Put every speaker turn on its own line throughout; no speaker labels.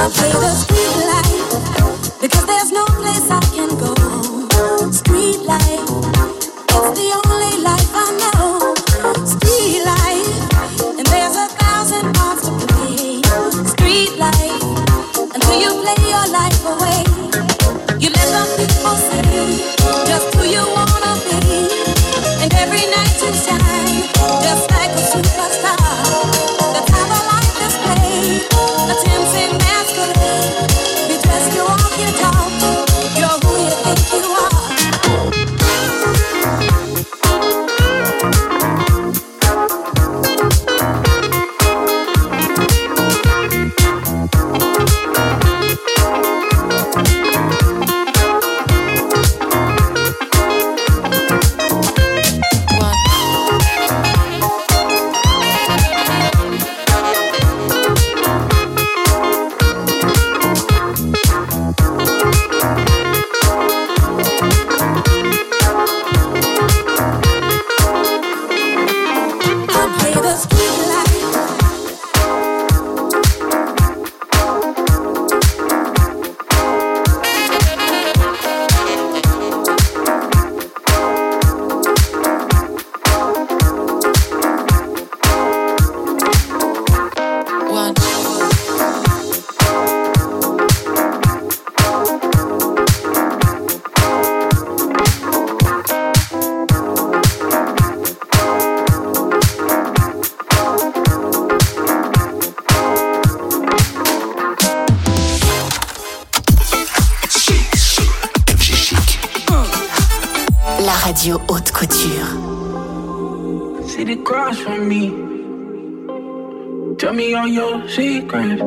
Radio Haute Couture.
Sit across from me. Tell me all your secrets.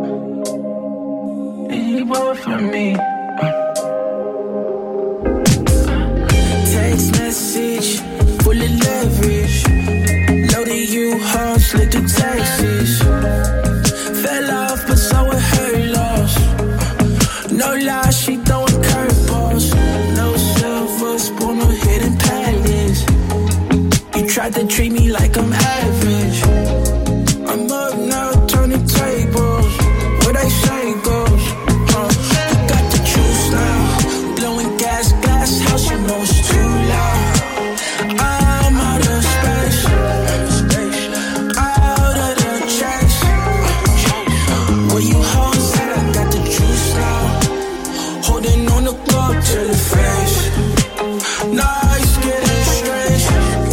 Is he both for me? Text message full of leverage. Loaded you hard, slid through Texas. Fell off, but so it her loss. No lie, she throwing curveballs. No silver spoon or hidden palace. You tried to treat me like I'm average. I'm up now, turning tables. What they say goes. You got the juice now. Blowing gas, glass house, you know it's too loud. I'm out of space. Out of the chase. Where you hoes at, I got the juice now. Holding on the clock till the face. Nah, it's getting strange.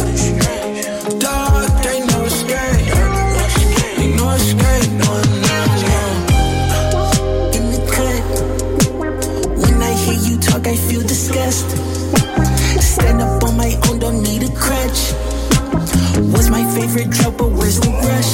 Dark, ain't no escape. Ain't no escape, no, no, no. In the clip, when I hear you talk, I feel disgusted. Stand up on my own, don't need a crutch. What's my favorite drug, but where's the rush?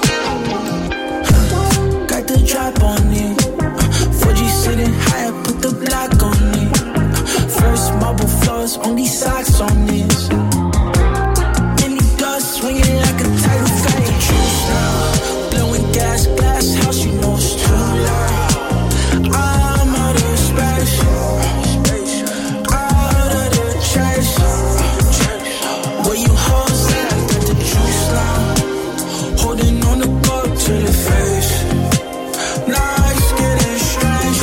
Got the drop on it. 4G sitting high, I put the block on it. First marble floors, only socks on this. Any dust swinging like a tidal fade. Juice now, blowing gas, glass house, you know it's too loud. I'm out of space, out of the chase. Where you hoes at, I got the juice now. Holding on the boat to the face. Nah, it's getting strange.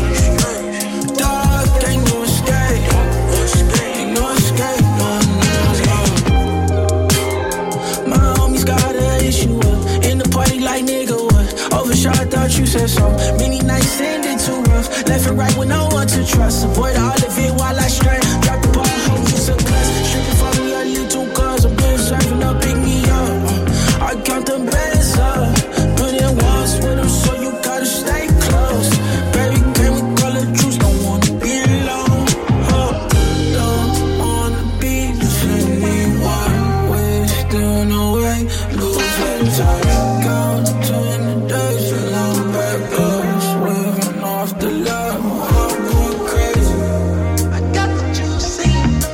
Dark, ain't no escape. Ain't no escape, no, no, no. My homies got an issue up. In the party like nigga what? Overshot, I thought you said so. Many nights ended too rough. Left and right with no one to trust. Avoid all of it while I stray. Drop the ball, home, use a glass. Stripping for me a little cause. I'm been serving up, pick me up. I count them bands up. Put in once with them, so you gotta stay close. Baby, can we call it truce? Don't wanna be alone. Oh, don't wanna be between anyone. Wasting away, losing time. Counting the days alone, back up. Swerving off the love. I'm going crazy. I got the juice, see.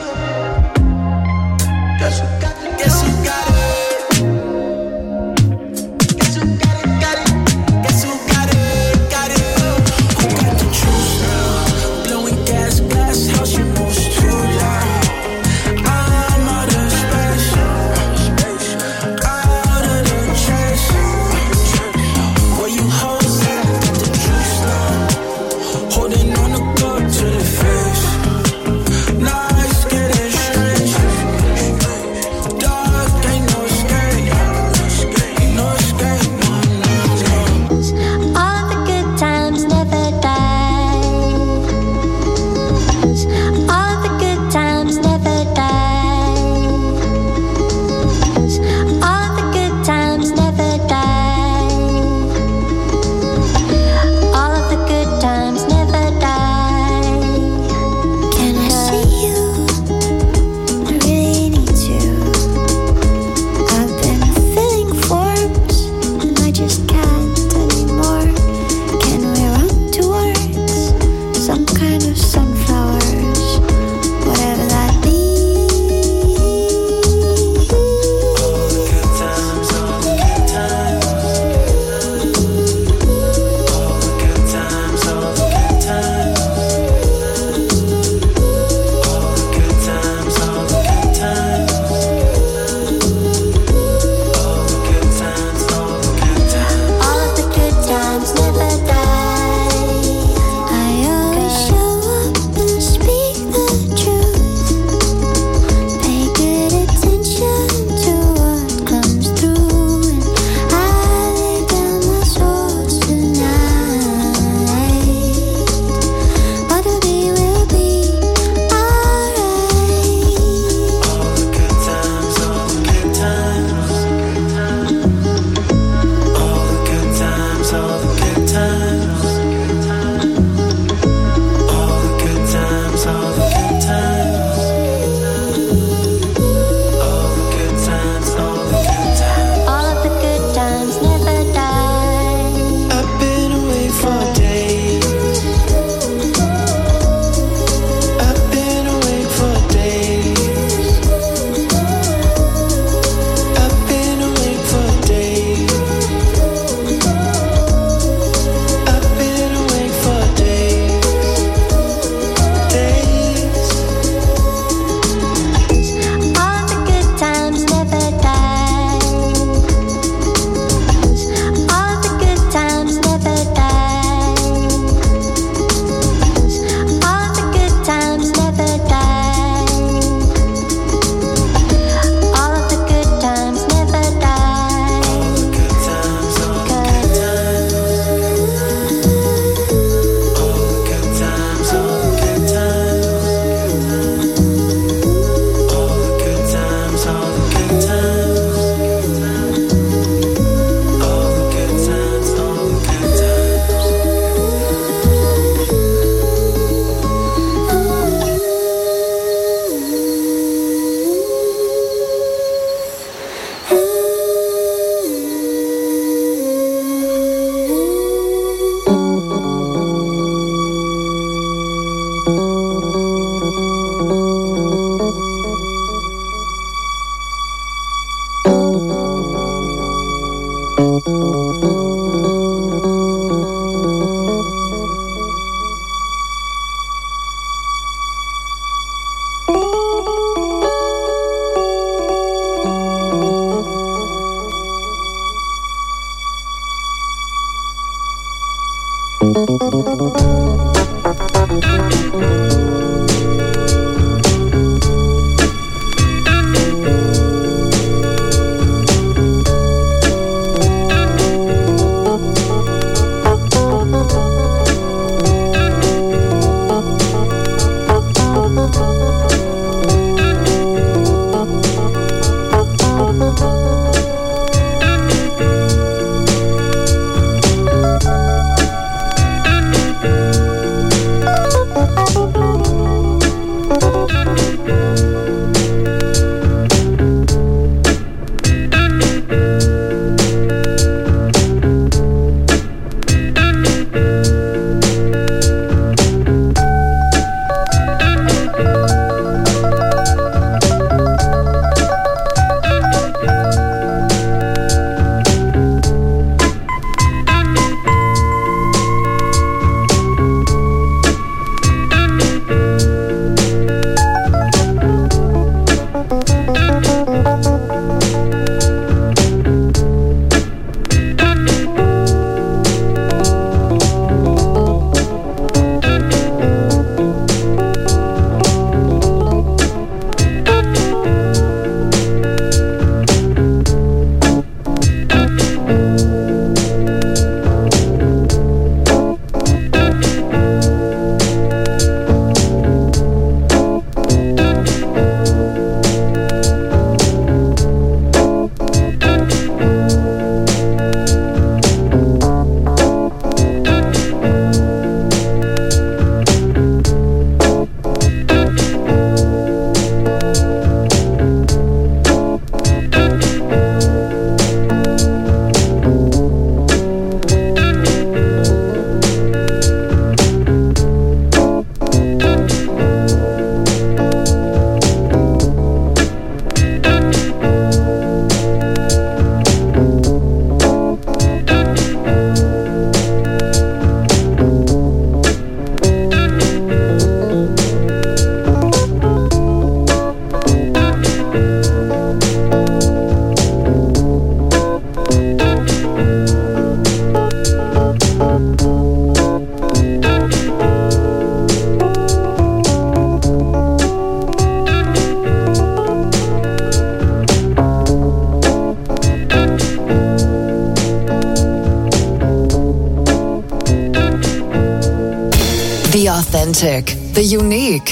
The authentic, the unique,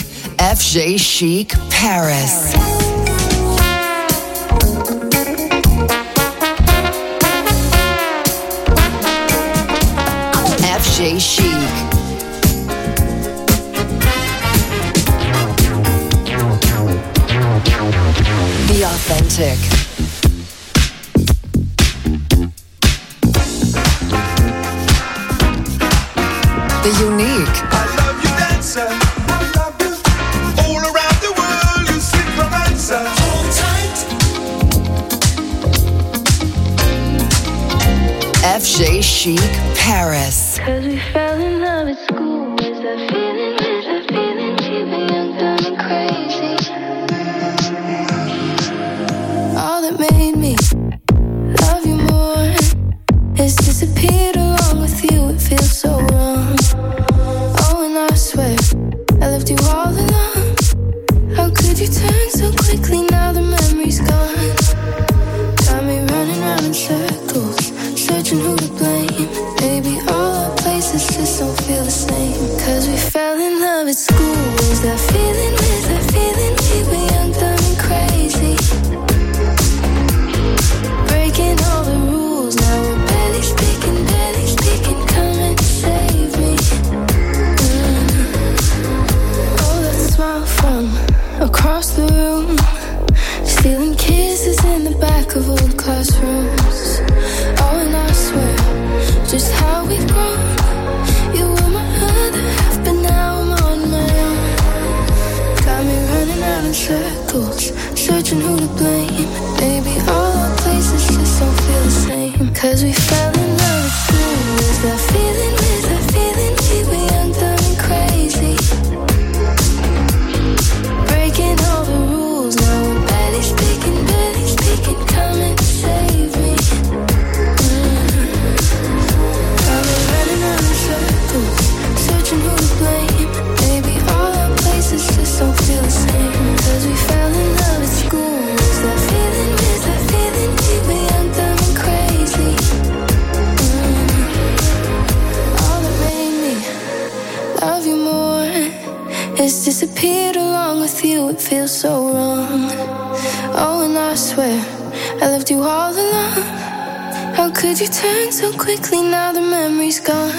FJ Chic Paris. FJ Chic. The authentic. The unique.
I love you, dancer. I love you. All around the world, you sweet romancer. Hold tight.
FJ Chic Paris.
'Cause we fell in love at school. Is that feeling? Is that feeling? Keeping young, dumb, and crazy. All that made me love you more has disappeared along with you. It feels so wrong. Oh, and I swear I left you all alone. How could you turn so quickly? Now the memory's gone. Got me running round in circles, searching who to blame. Maybe all our places just don't feel the same. 'Cause we fell in love at school. Is that feeling? Is that feeling? We were young, dumb, and crazy. Breaking all the rules. Now we're barely speaking, barely speaking. Come and save me. Oh, that smile from across the room. Stealing kisses in the back of old classrooms. Oh, and I swear, just how we've grown. You were my other half, but now I'm on my own. Got me running out in circles, searching who to blame. Maybe all our places just don't feel the same. 'Cause we fell in love at school. Is that feeling? Is that feeling? We were young, dumb, and crazy. Breaking all the rules. Now we're barely speaking, barely speaking. Come and save me. Got me running It's disappeared along with you, it feels so wrong. Oh, and I swear I left you all alone. How could you turn so quickly, now the memory's gone?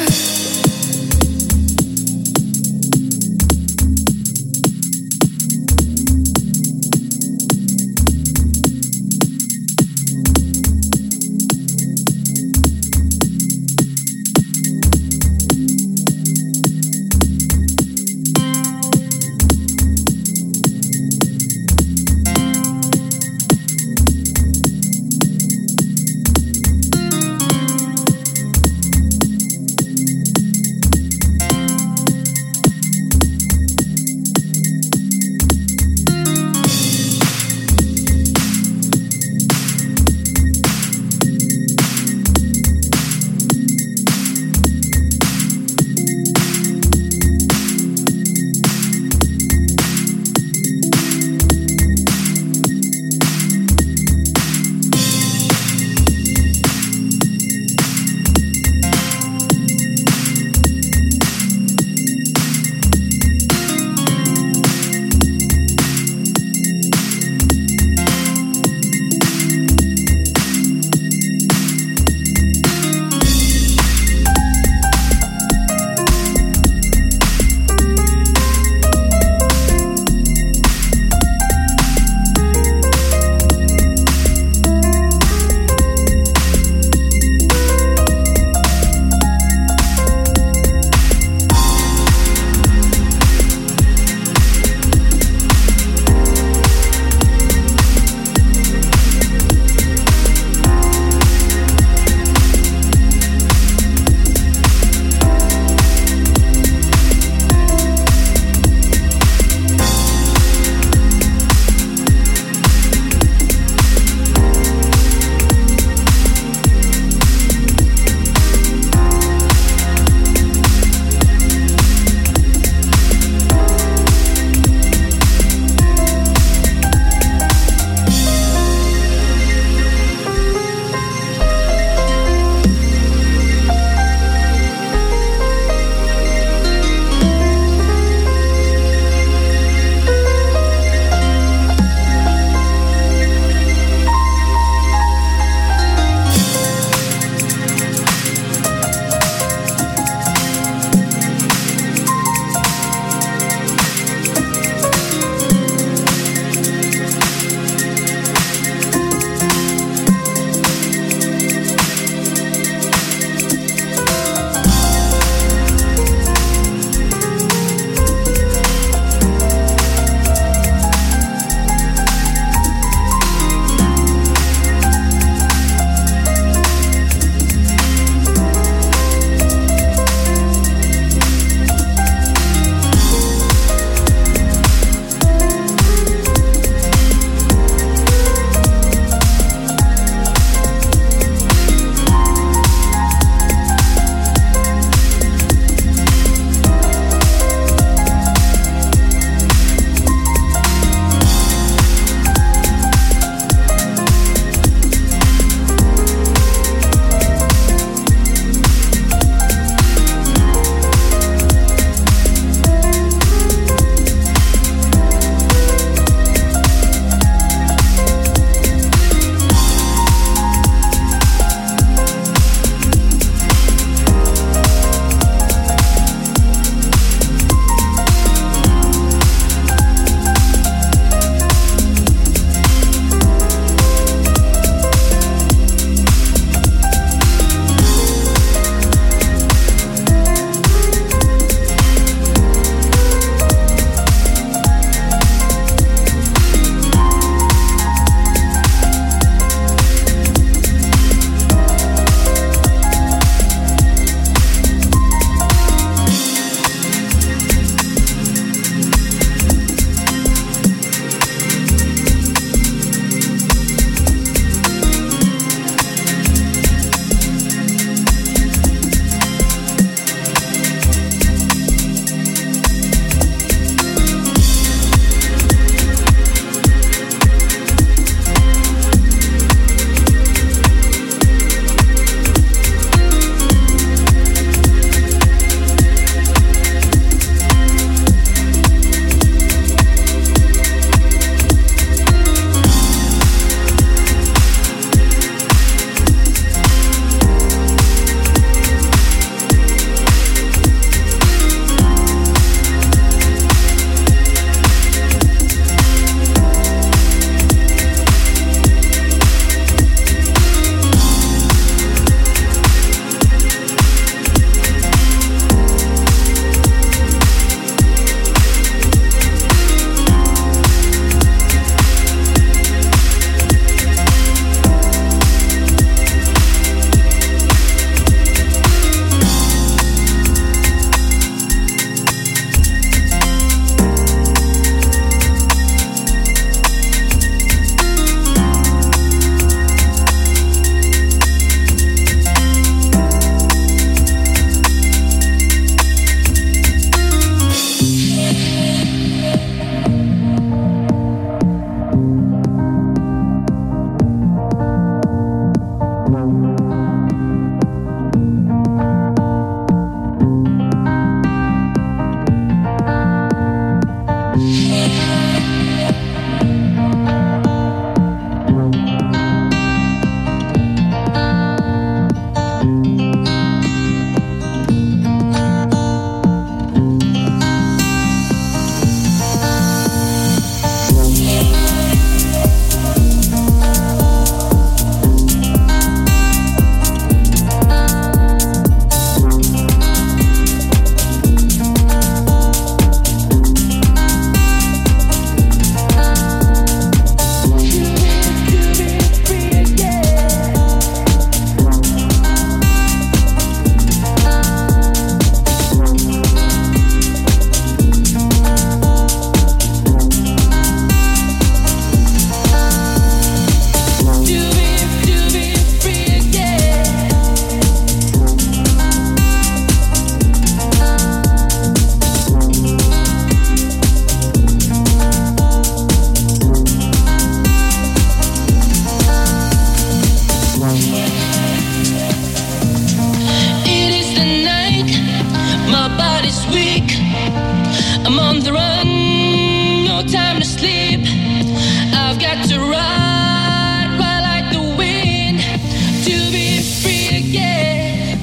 this week. I'm on the run, no time to sleep. I've got to ride like the wind to be free again.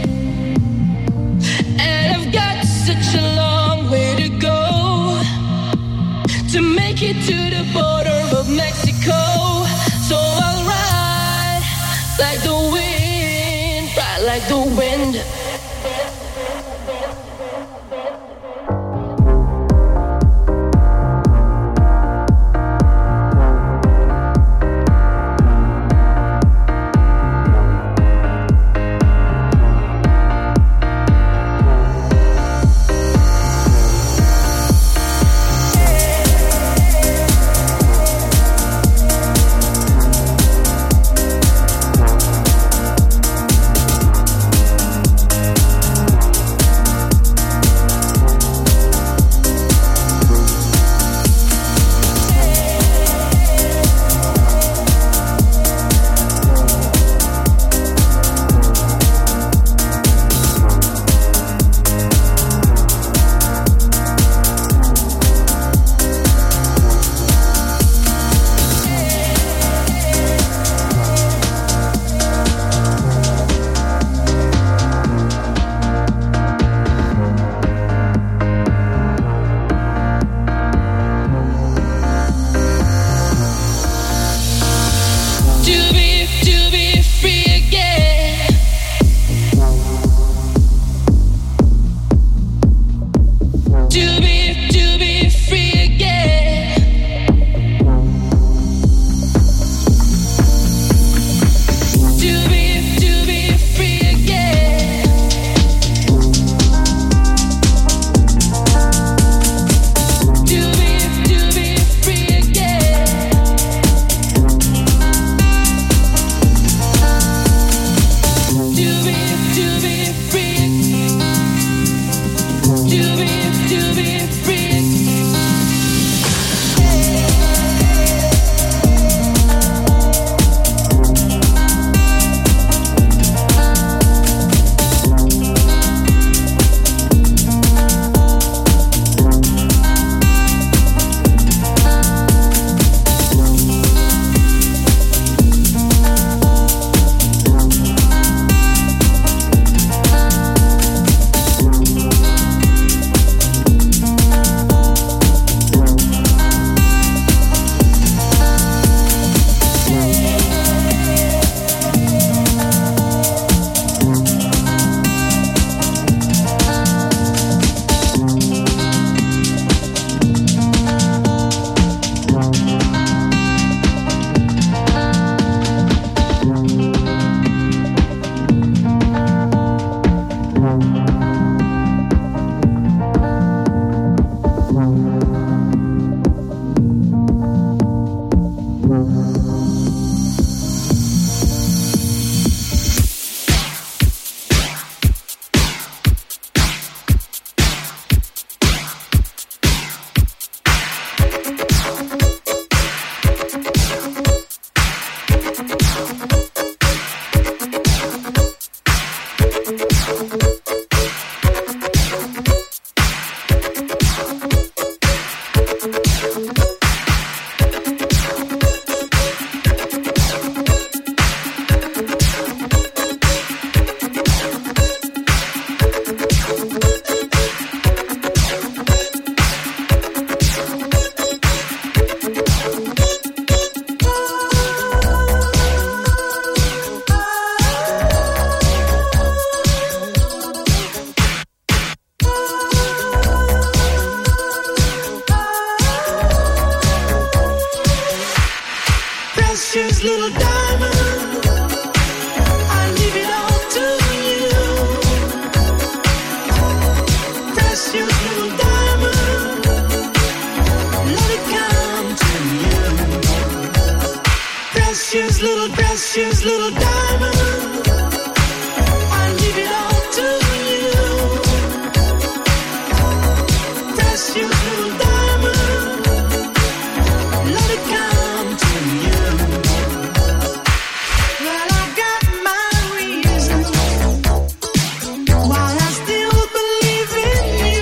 And I've got such a long way to go to make it to the border of Mexico. So I'll ride like the wind, ride like the wind.
precious little diamond, I leave it all to you. Precious little diamond, let it come to you. Precious little diamond, I leave it all to you. Precious little diamond, let it come to you. Well, I've got my reasons why I still believe in you.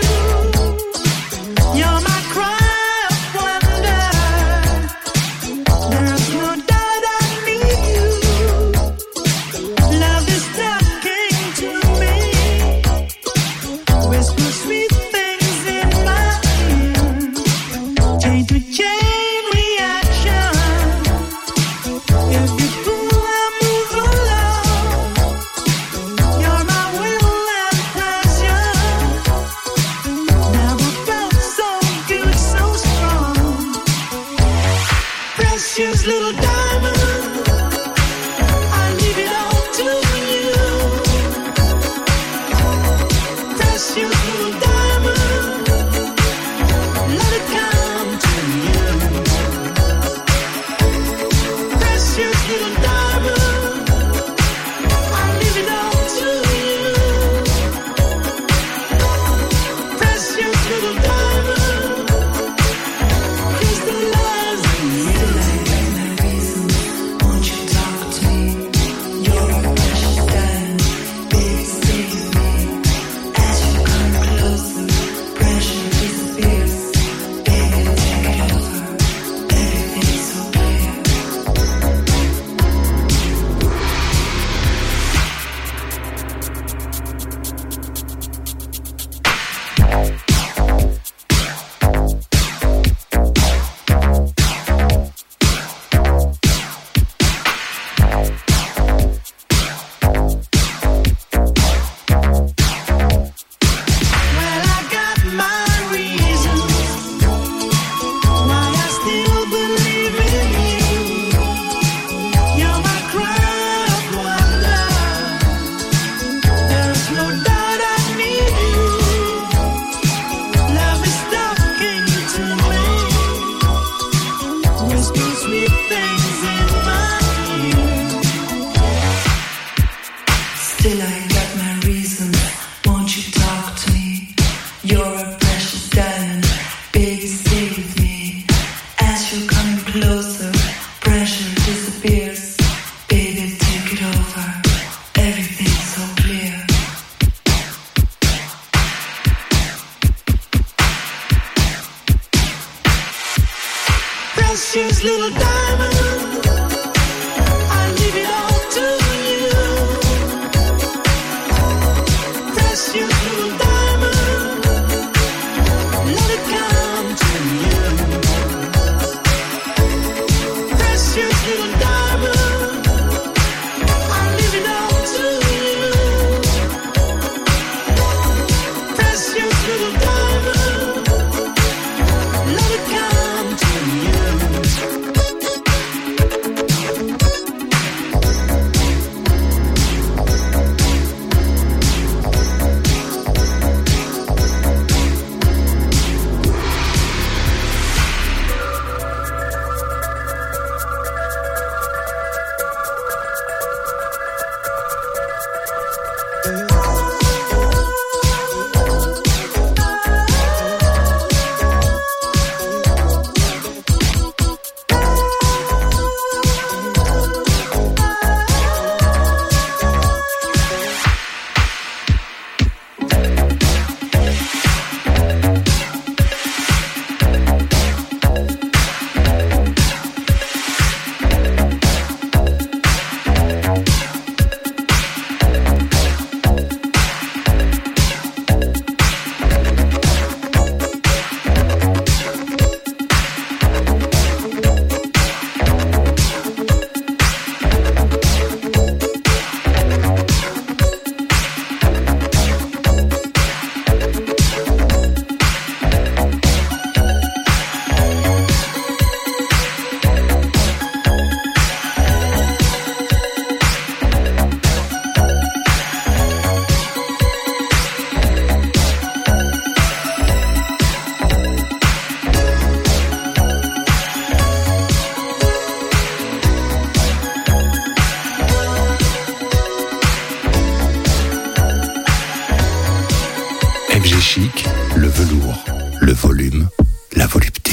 Chic, le velours, le volume, la volupté.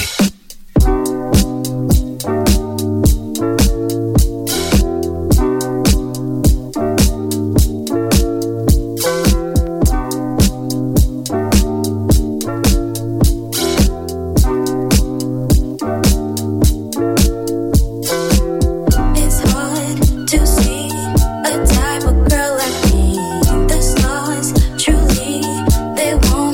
They want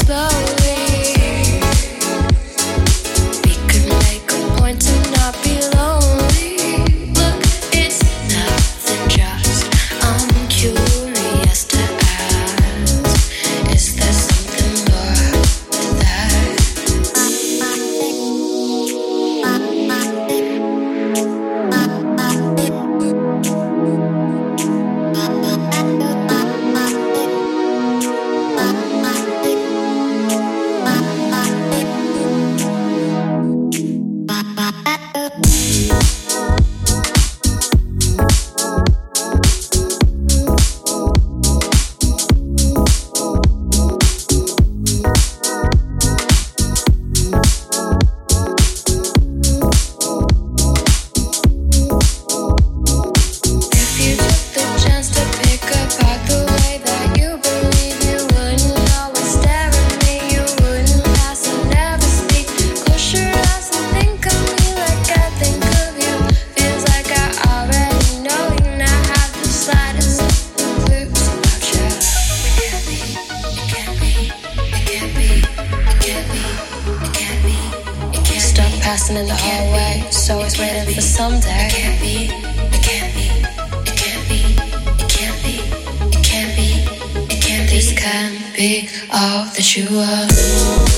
passing in the hallway, so always waiting for someday. It can't be, it can't be, it can't be, it can't be, it can't be, it can't be. This can't be all that you are.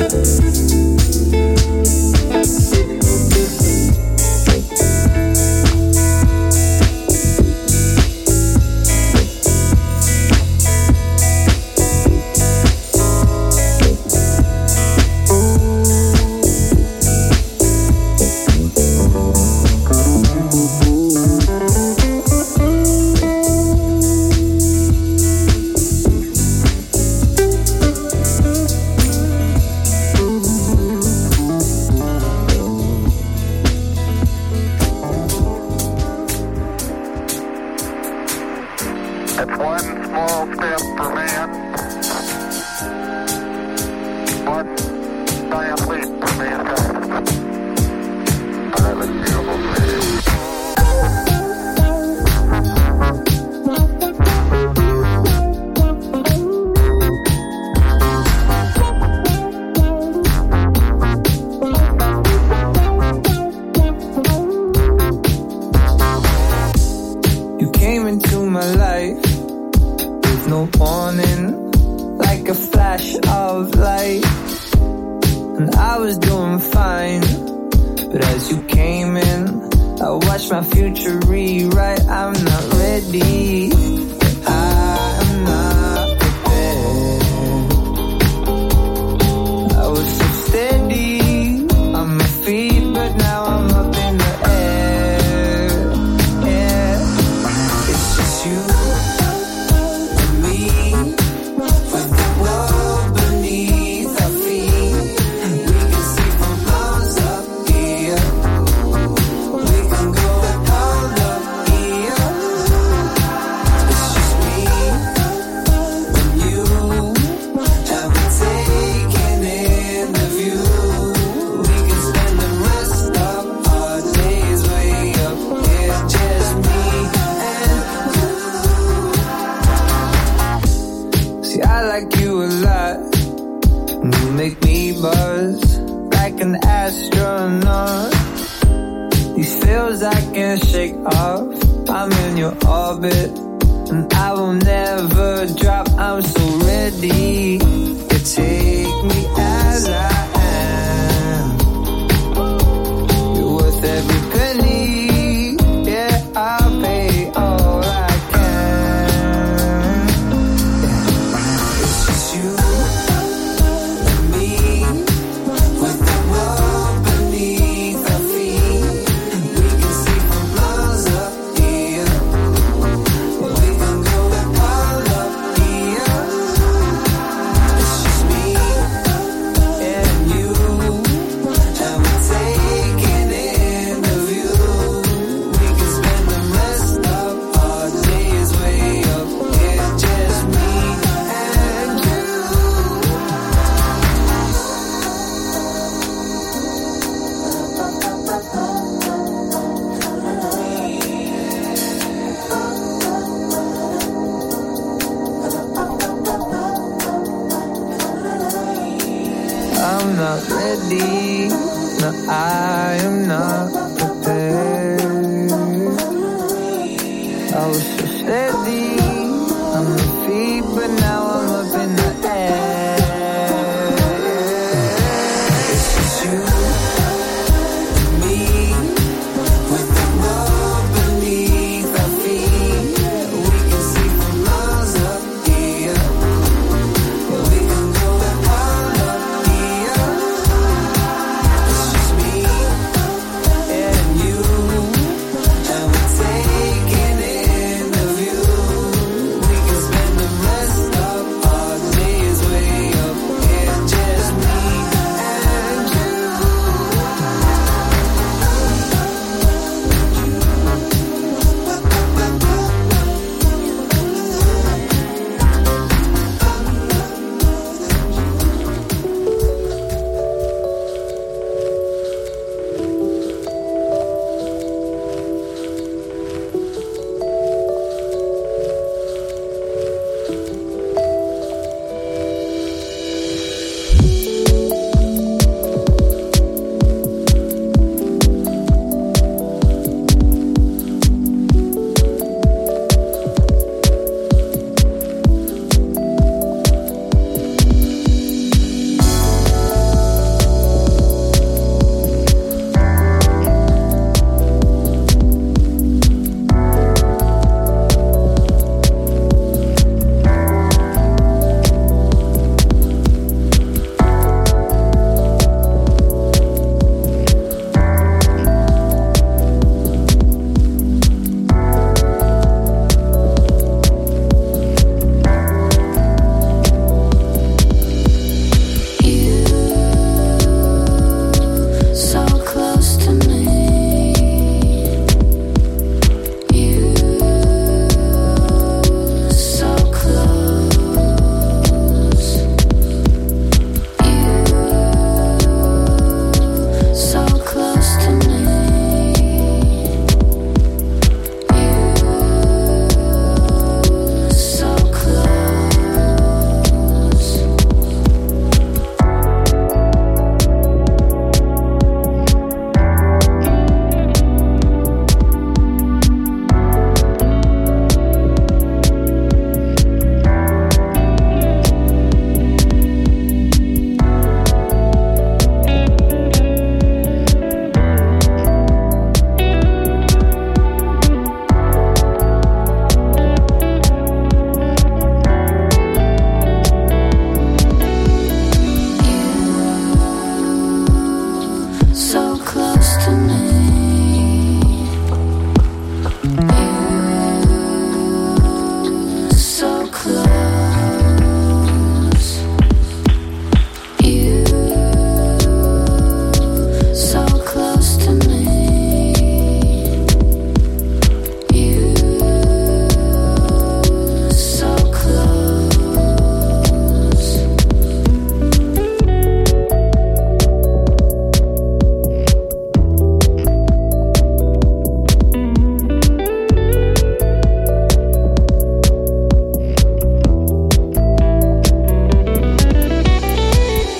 I was so steady.